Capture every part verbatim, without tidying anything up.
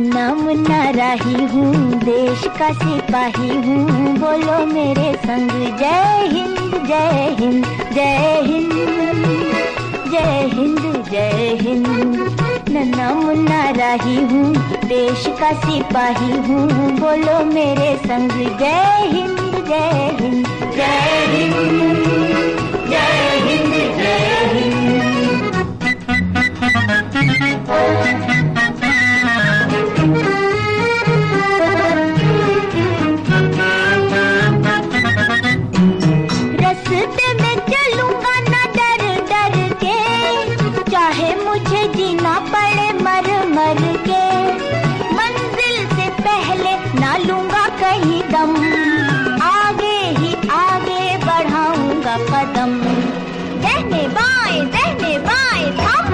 नन्हा मुन्ना राही हूँ, देश का सिपाही हूँ, बोलो मेरे संग जय हिंद जय हिंद जय हिंद जय हिंद जय हिंद। नन्हा मुन्ना राही हूँ, देश का सिपाही हूँ, बोलो मेरे संग जय हिंद जय हिंद जय हिंद जय हिंद जय हिंद। रास्ते में चलूंगा ना डर डर के, चाहे मुझे जीना पड़े मर मर के, मंजिल से पहले ना लूंगा कहीं दम, आगे ही आगे बढ़ाऊंगा कदम, दहने बाएं दहने बाएं थम।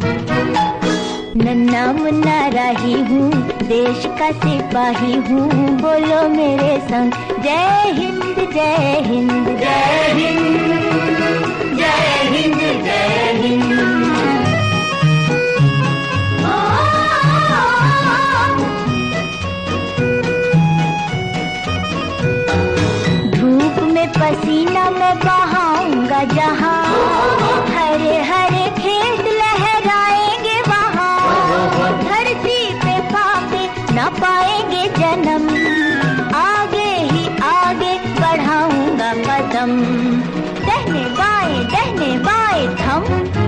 नन्हा मुन्ना राही हूँ, देश का सिपाही हूँ, बोलो मेरे संग जय हिंद जय हिंद जय हिंद जय हिंद जय हिंद। धूप में पसीना मैं बहाऊंगा जहाँ, हरे हरे खेत लहराएंगे वहाँ, धरती पे पापे न पाएंगे जन्म, आगे ही आगे बढ़ाऊंगा कदम, दहने बाएं दहने बाएं थम।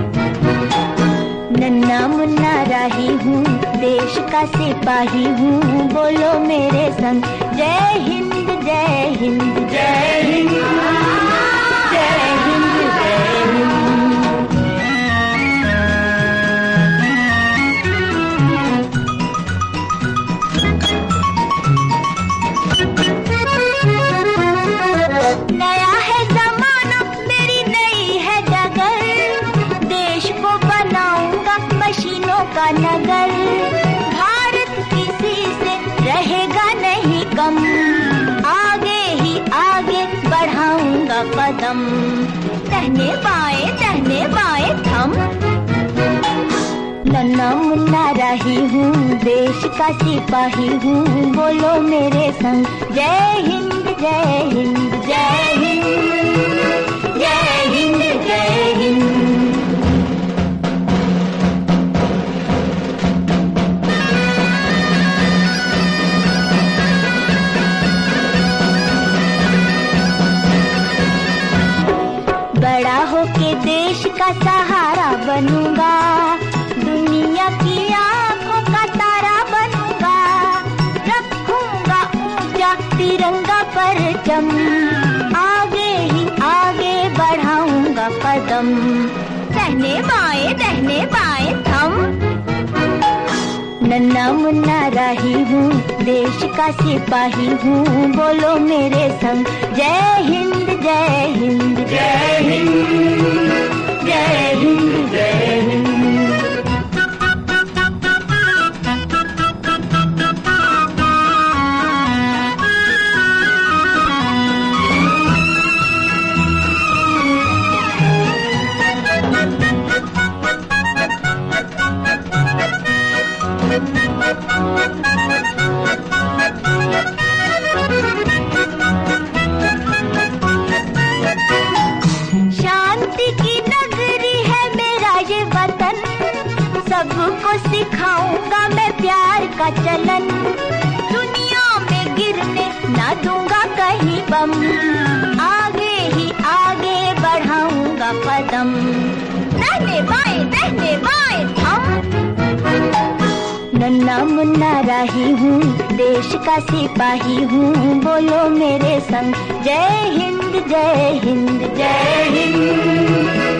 नन्हा मुन्ना राही हूँ, देश का सिपाही हूँ, बोलो मेरे संग जय हिंद जय हिंद जय हिंद जय हिंद जय हिंद। नया है जमाना मेरी नई है डगर, देश को बनाऊंगा मशीनों का नगर, भारत किसी से रहेगा नहीं कम, आगे ही आगे बढ़ाऊंगा कदम, दहने बाएं दहने बाएं थम। नन्हा मुन्ना राही हूँ, देश का सिपाही हूँ, बोलो मेरे संग जय हिंद जय हिंद जय हिंद जय हिंद जय हिंद। बड़ा होके देश का सहारा बनूंगा, दुनिया की आंखों का तारा बनूंगा, रखूंगा ऊंचा तिरंगा परचम, आगे ही आगे बढ़ाऊंगा कदम, दहने बाएं दहने बाएं थम। नन्हा मुन्ना राही हूँ, देश का सिपाही हूँ, बोलो मेरे संग जय हिंद जय हिंद जय हिंद जय हिंद जय हिंद। शांति की नगरी है मेरा ये वतन, सबको सिखाऊंगा मैं प्यार का चलन, दुनिया में गिरने ना दूंगा कहीं बम, आगे ही आगे बढ़ाऊंगा कदम, दहने बाएं दहने बाएं थम। नन्हा मुन्ना राही हूँ, देश का सिपाही हूँ, बोलो मेरे संग जय हिंद जय हिंद जय हिंद।